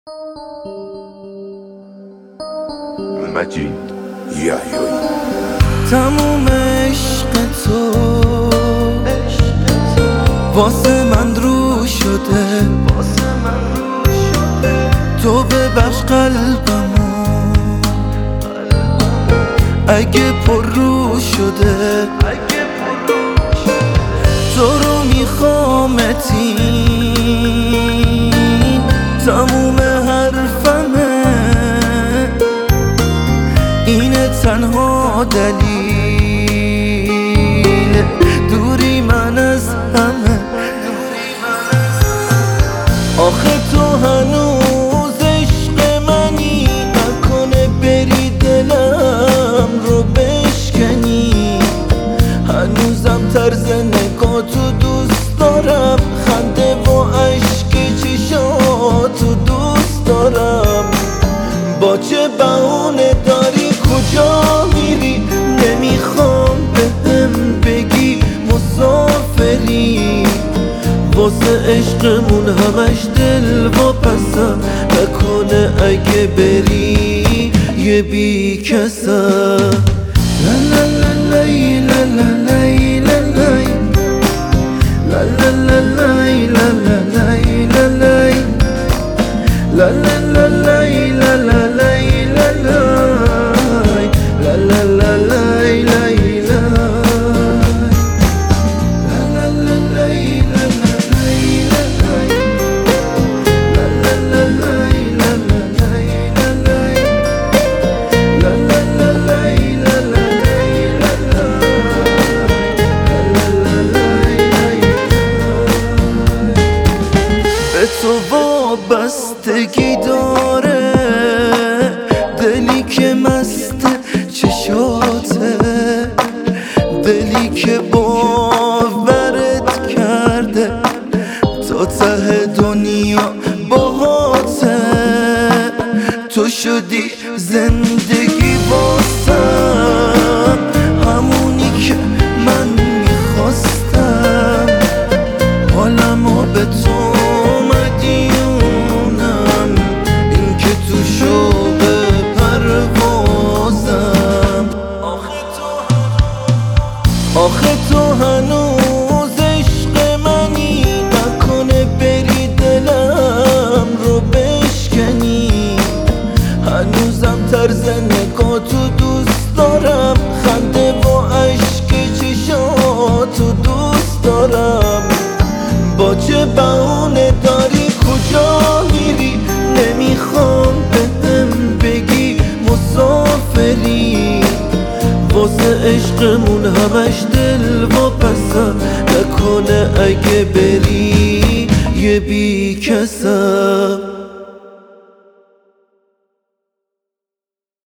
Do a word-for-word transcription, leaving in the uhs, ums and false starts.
مجید یحیایی. تموم عشق تو واسه من رو شده، تو ببخش قلبمو اگه پر رو شده. تو رو میخوامتین تموم حرفمه، اینه تنها دلیل دوری من از همه. آخه تو هنوز عشق منی، نکنه بری دلم رو بشکنی. هنوزم طرز نگاتو دوست دارم، خنده و عشق چشاتو دوست دارم. با چه بهونه داری کجا میری؟ نمیخوام بهم بگی مسافری، واسه عشقمون همش دل و پسم. نکنه اگه بری یه بی کسم. لا لا لا لای لا لا لای لا لای لا لا لا لای لا لا لای لا لای لا لا لا لای لا لا لای لا لای لا لا لا لای لای تو وابستگی داره دلی که مست چشاته، دلی که باورت کرده تا ته دنیا باهاته. تو شدی زندگی واسم، همونی که من میخواستم. حالمو به تو آخه تو هنوز عشق منی، نکنه بری دلم رو بشکنی. هنوزم طرز نگاتو دوست دارم، خنده و عشق چشاتو دوست دارم. با چه بهونه داری کجا میری؟ نمیخوام بهم بگی مسافری، واسه عشقمون همش دل و پسم. نکنه اگه بری یه بی کسم.